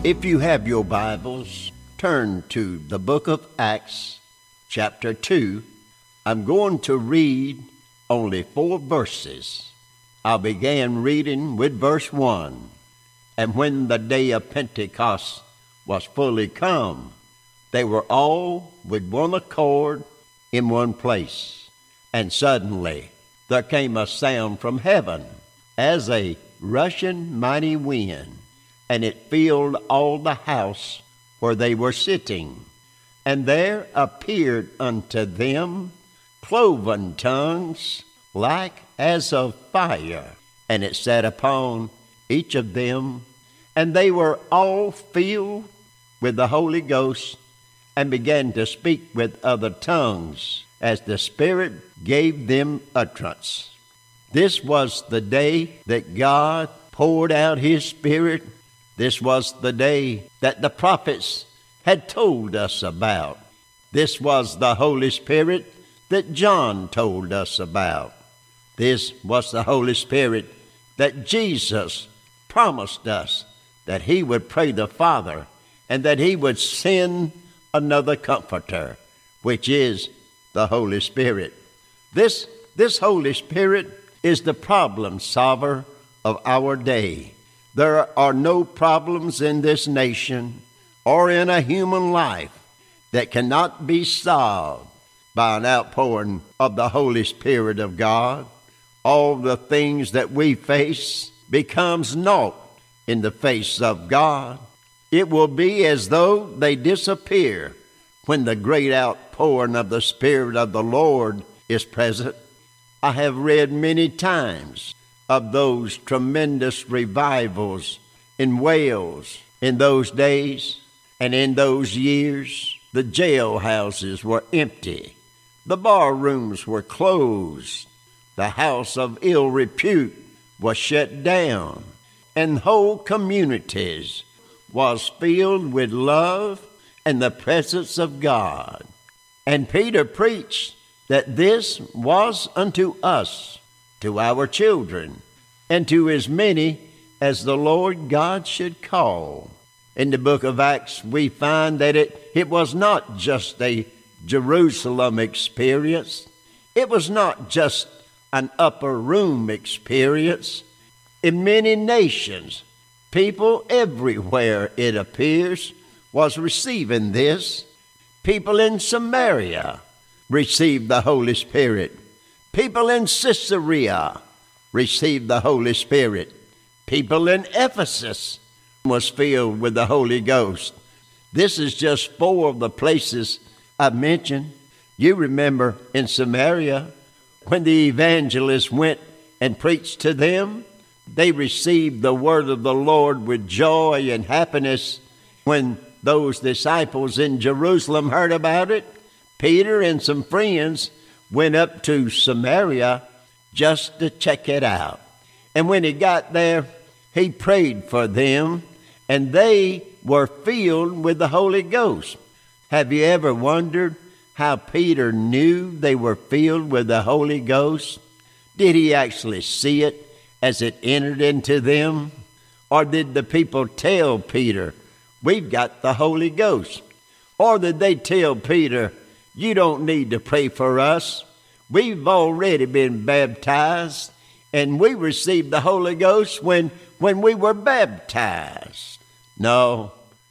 If you have your Bibles, turn to the book of Acts, chapter 2. I'm going to read only 4 verses. I began reading with verse 1. And when the day of Pentecost was fully come, they were all with one accord in one place. And suddenly there came a sound from heaven, as a rushing mighty wind, and it filled all the house where they were sitting. And there appeared unto them cloven tongues, like as of fire, and it sat upon each of them, and they were all filled with the Holy Ghost, and began to speak with other tongues, as the Spirit gave them utterance. This was the day that God poured out His Spirit. This was the day that the prophets had told us about. This was the Holy Spirit that John told us about. This was the Holy Spirit that Jesus promised us that He would pray the Father and that He would send another Comforter, which is the Holy Spirit. This Holy Spirit is the problem solver of our day. There are no problems in this nation or in a human life that cannot be solved by an outpouring of the Holy Spirit of God. All the things that we face becomes naught in the face of God. It will be as though they disappear when the great outpouring of the Spirit of the Lord is present. I have read many times of those tremendous revivals in Wales in those days, and in those years the jailhouses were empty, the bar rooms were closed, the house of ill repute was shut down, and whole communities was filled with love and the presence of God. And Peter preached that this was unto us, to our children, and to as many as the Lord God should call. In the book of Acts, we find that it was not just a Jerusalem experience. It was not just an upper room experience. In many nations, people everywhere, it appears, was receiving this. People in Samaria received the Holy Spirit. People in Caesarea received the Holy Spirit. People in Ephesus was filled with the Holy Ghost. This is just 4 of the places I've mentioned. You remember in Samaria, when the evangelist went and preached to them, they received the word of the Lord with joy and happiness. When those disciples in Jerusalem heard about it, Peter and some friends went up to Samaria just to check it out. And when he got there, he prayed for them, and they were filled with the Holy Ghost. Have you ever wondered how Peter knew they were filled with the Holy Ghost? Did he actually see it as it entered into them? Or did the people tell Peter, "We've got the Holy Ghost"? Or did they tell Peter, "You don't need to pray for us. We've already been baptized, and we received the Holy Ghost when we were baptized"? No,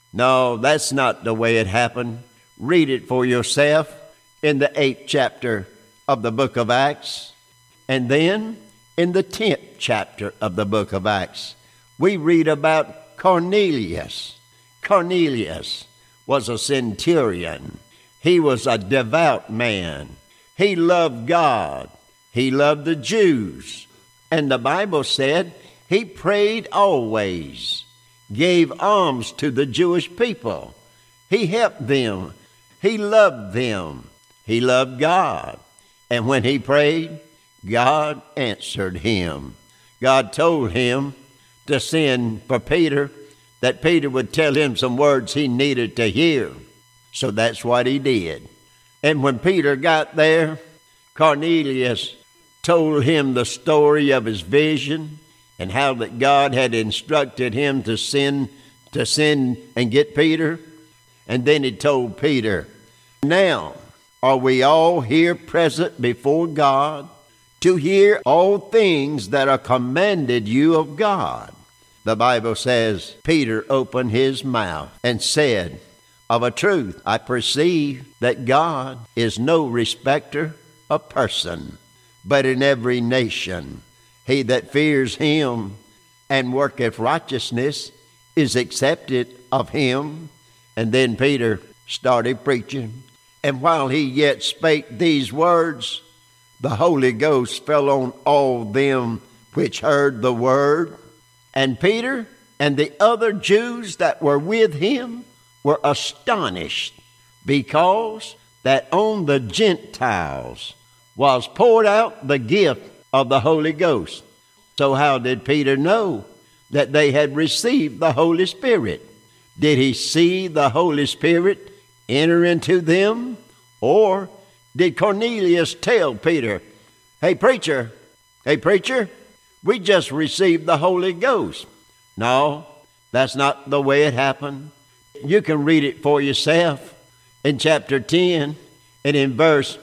that's not the way it happened. Read it for yourself in the 8th chapter of the book of Acts. And then in the 10th chapter of the book of Acts, we read about Cornelius. Cornelius was a centurion. He was a devout man. He loved God. He loved the Jews. And the Bible said he prayed always, gave alms to the Jewish people. He helped them. He loved them. He loved God. And when he prayed, God answered him. God told him to send for Peter, that Peter would tell him some words he needed to hear. So that's what he did. And when Peter got there, Cornelius told him the story of his vision and how that God had instructed him to send to send and get Peter. And then he told Peter, now are we all here present before God to hear all things that are commanded you of God? The Bible says, Peter opened his mouth and said, of a truth, I perceive that God is no respecter of person, but in every nation he that fears him and worketh righteousness is accepted of him. And then Peter started preaching. And while he yet spake these words, the Holy Ghost fell on all them which heard the word. And Peter and the other Jews that were with him were astonished, because that on the Gentiles was poured out the gift of the Holy Ghost. So how did Peter know that they had received the Holy Spirit? Did he see the Holy Spirit enter into them? Or did Cornelius tell Peter, hey preacher, we just received the Holy Ghost? No, that's not the way it happened. You can read it for yourself in chapter 10 and in verse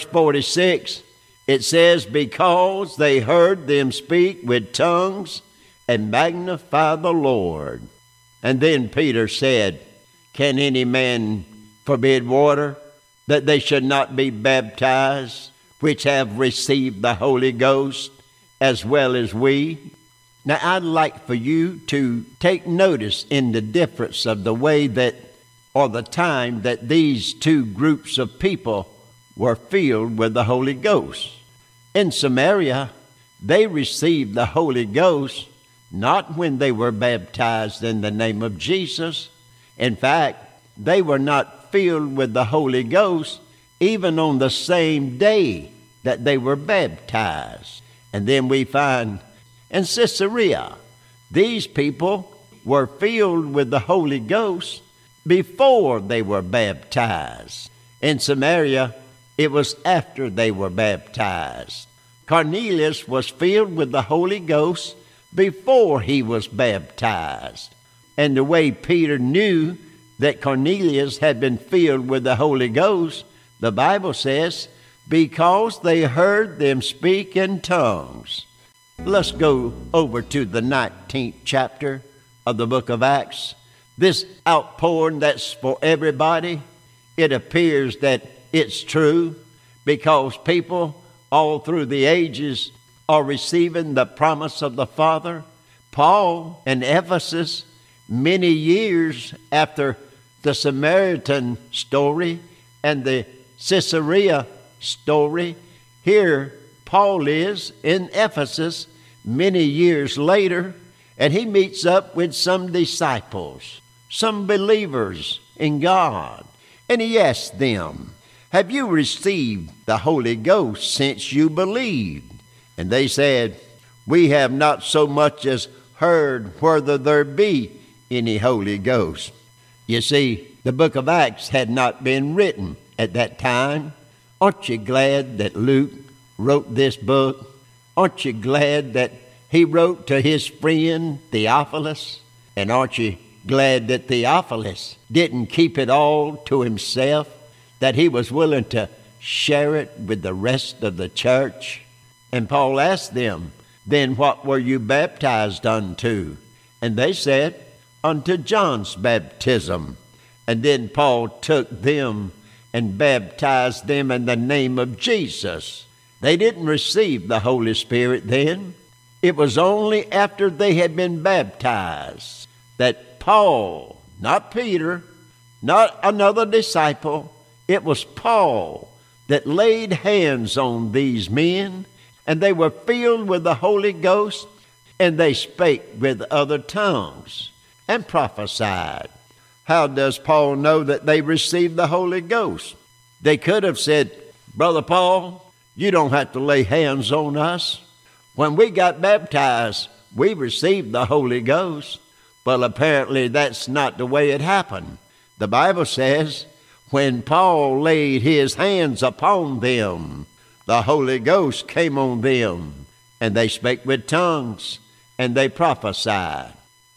46. It says, because they heard them speak with tongues and magnify the Lord. And then Peter said, can any man forbid water, that they should not be baptized, which have received the Holy Ghost, as well as we? Now, I'd like for you to take notice in the difference of the way that, or the time that these two groups of people were filled with the Holy Ghost. In Samaria, they received the Holy Ghost not when they were baptized in the name of Jesus. In fact, they were not filled with the Holy Ghost even on the same day that they were baptized. And then we find in Caesarea, these people were filled with the Holy Ghost before they were baptized. In Samaria, it was after they were baptized. Cornelius was filled with the Holy Ghost before he was baptized. And the way Peter knew that Cornelius had been filled with the Holy Ghost, the Bible says, because they heard them speak in tongues. Let's go over to the 19th chapter of the book of Acts. This outpouring that's for everybody, it appears that it's true because people all through the ages are receiving the promise of the Father. Paul in Ephesus, many years after the Samaritan story and the Caesarea story, here Paul is in Ephesus many years later, and he meets up with some disciples, some believers in God, and he asks them, have you received the Holy Ghost since you believed? And they said, we have not so much as heard whether there be any Holy Ghost. You see, the book of Acts had not been written at that time. Aren't you glad that Luke wrote this book? Aren't you glad that he wrote to his friend Theophilus? And aren't you glad that Theophilus didn't keep it all to himself, that he was willing to share it with the rest of the church? And Paul asked them, then what were you baptized unto? And they said, unto John's baptism. And then Paul took them and baptized them in the name of Jesus. They didn't receive the Holy Spirit then. It was only after they had been baptized that Paul, not Peter, not another disciple, it was Paul that laid hands on these men, and they were filled with the Holy Ghost, and they spake with other tongues and prophesied. How does Paul know that they received the Holy Ghost? They could have said, Brother Paul, you don't have to lay hands on us. When we got baptized, we received the Holy Ghost. But apparently that's not the way it happened. The Bible says, when Paul laid his hands upon them, the Holy Ghost came on them, and they spake with tongues, and they prophesied.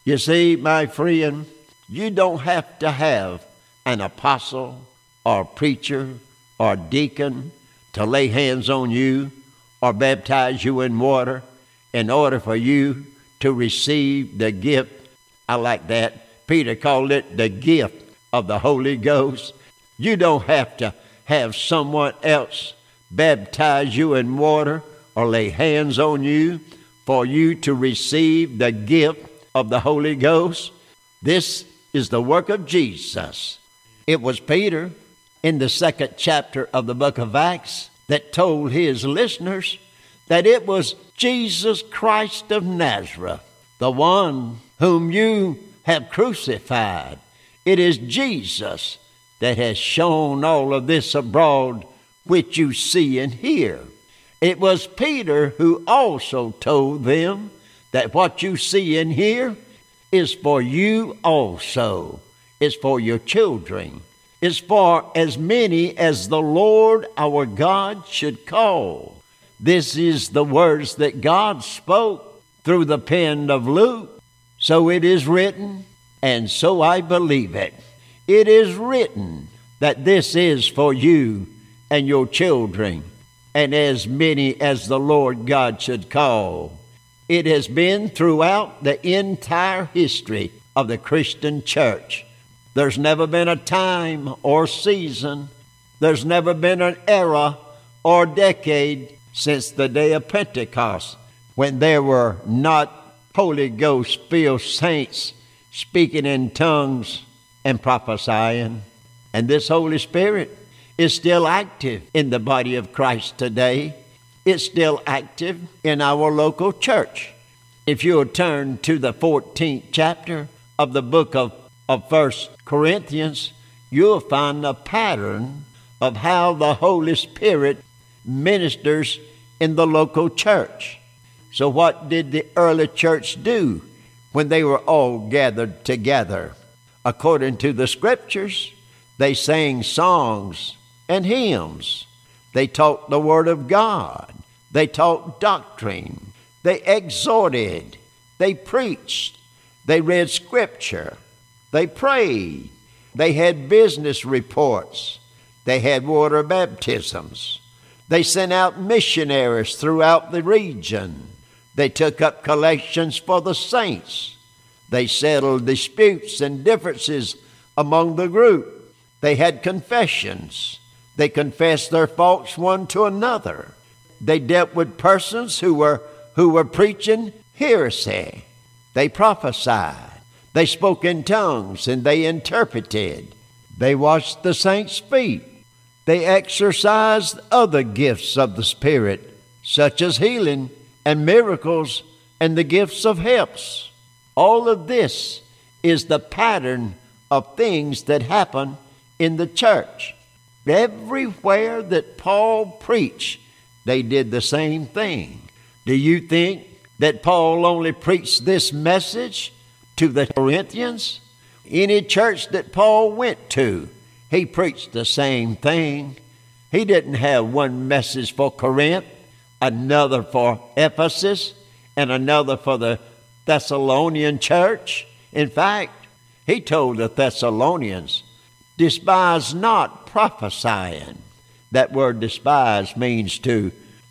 You see, my friend, you don't have to have an apostle or preacher or deacon to lay hands on you or baptize you in water in order for you to receive the gift. I like that. Peter called it the gift of the Holy Ghost. You don't have to have someone else baptize you in water or lay hands on you for you to receive the gift of the Holy Ghost. This is the work of Jesus. It was Peter in the 2nd chapter of the book of Acts that told his listeners that it was Jesus Christ of Nazareth, the one whom you have crucified. It is Jesus that has shown all of this abroad, which you see and hear. It was Peter who also told them that what you see and hear is for you also. It's for your children. It's for as many as the Lord our God should call. This is the words that God spoke through the pen of Luke. So it is written, and so I believe it. It is written that this is for you and your children, and as many as the Lord God should call. It has been throughout the entire history of the Christian church. There's never been a time or season, there's never been an era or decade since the day of Pentecost when there were not Holy Ghost-filled saints speaking in tongues and prophesying. And this Holy Spirit is still active in the body of Christ today. It's still active in our local church. If you'll turn to the 14th chapter of the book of 1 Corinthians, you'll find a pattern of how the Holy Spirit ministers in the local church. So what did the early church do when they were all gathered together? According to the Scriptures, they sang songs and hymns. They taught the Word of God. They taught doctrine. They exhorted. They preached. They read Scripture. They prayed. They had business reports. They had water baptisms. They sent out missionaries throughout the region. They took up collections for the saints. They settled disputes and differences among the group. They had confessions. They confessed their faults one to another. They dealt with persons who were preaching heresy. They prophesied. They spoke in tongues and they interpreted. They washed the saints' feet. They exercised other gifts of the Spirit, such as healing and miracles and the gifts of helps. All of this is the pattern of things that happen in the church. Everywhere that Paul preached, they did the same thing. Do you think that Paul only preached this message to the Corinthians? Any church that Paul went to, he preached the same thing. He didn't have one message for Corinth, another for Ephesus, and another for the Thessalonian church. In fact, he told the Thessalonians, despise not prophesying. That word despise means to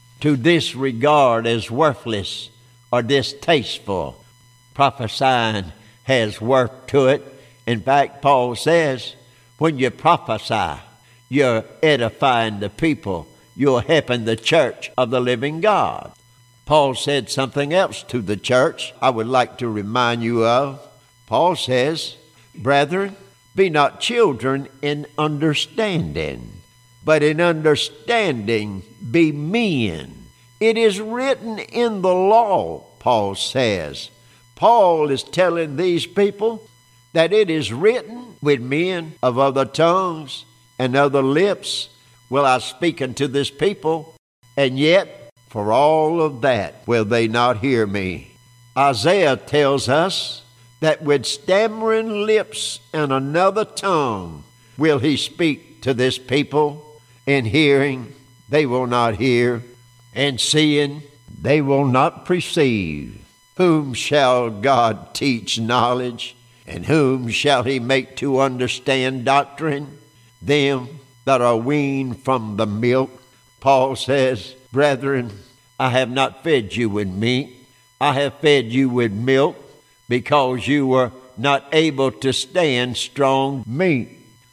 disregard as worthless or distasteful. Prophesying has worth to it. In fact, Paul says, when you prophesy, you're edifying the people. You're helping the church of the living God. Paul said something else to the church I would like to remind you of. Paul says, brethren, be not children in understanding, but in understanding be men. It is written in the law, Paul says. Paul is telling these people that it is written, with men of other tongues and other lips will I speak unto this people, and yet for all of that will they not hear me. Isaiah tells us that with stammering lips and another tongue will he speak to this people, and hearing they will not hear, and seeing they will not perceive. Whom shall God teach knowledge? And whom shall he make to understand doctrine? Them that are weaned from the milk. Paul says, brethren, I have not fed you with meat. I have fed you with milk, because you were not able to stand strong meat.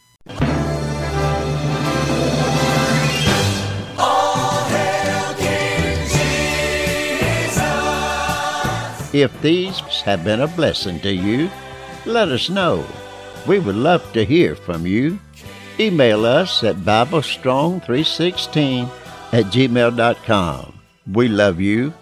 If these have been a blessing to you, let us know. We would love to hear from you. Email us at BibleStrong316@gmail.com. We love you,